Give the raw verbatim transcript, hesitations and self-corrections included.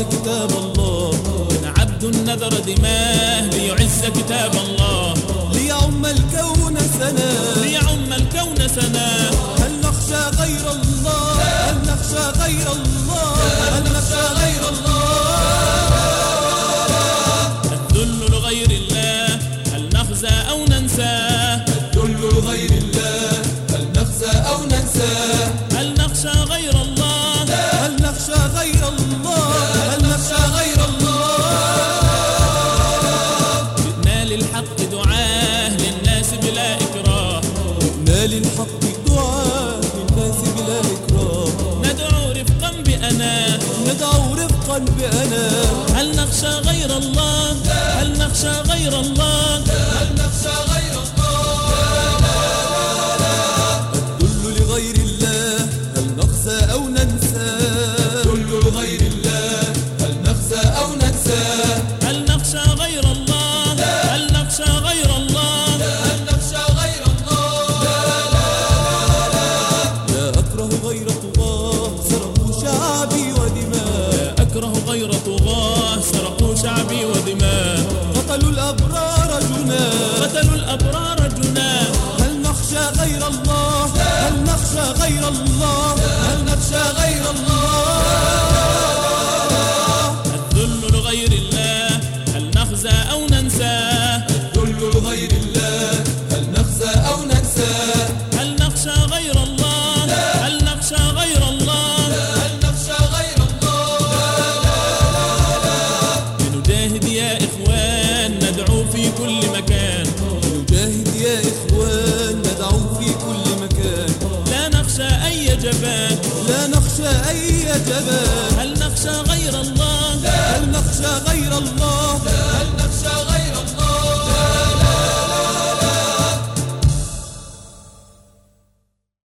كتاب الله. من عبد نذر دماه ليعز كتاب الله. ليعم الكون سناه ليعم الكون سناه. هل نخشى غير الله؟ هل نخشى غير الله؟ هل نخشى غير الله؟ الذل لغير الله هل نخزى أو ننساه. الذل لغير الله هل نخزى أو ننساه. هل نخشى غير الله؟ هل نخشى غير الله؟ هل نخشى غير الله؟ جئنا للحق دعاه للناس بلا إكراه. جئنا للحق دعاه للناس بلا إكراه. ندعو رفقا بأناه. ندعو رفقا بأناه. هل نخشى غير الله؟ هل نخشى غير الله؟ هل نخشى غير الله؟ الذل لغير الله هل نخزى أو ننساه. الذل لغير الله هل نخزى أو ننساه. هل نخشى غير الله؟ هل نخشى غير الله؟ هل نخشى غير الله؟ لا أكره غير طغاة سرقوا شعبي ودماء. لا أكره غير طغاة سرقوا شعبي ودماء. قتلوا الأبرار جناه. قتلوا الأبرار جناه. هل نخشى غير الله؟ هل نخشى غير الله؟ هل نخشى غير الله؟ الذل لغير الله هل نخزى أو ننساه. الذل لغير الله هل نخزى أو ننساه. هل نخشى غير الله؟ هل نخشى غير الله؟ هل نخشى غير الله؟ لنجاهد يا إخوان ندعو في كل مكان. نجاهد يا إخوان ندعو في كل مكان. لا نخشى أي جبان. لا نخشى أي جبان. هل نخشى غير الله؟ هل نخشى غير الله؟ هل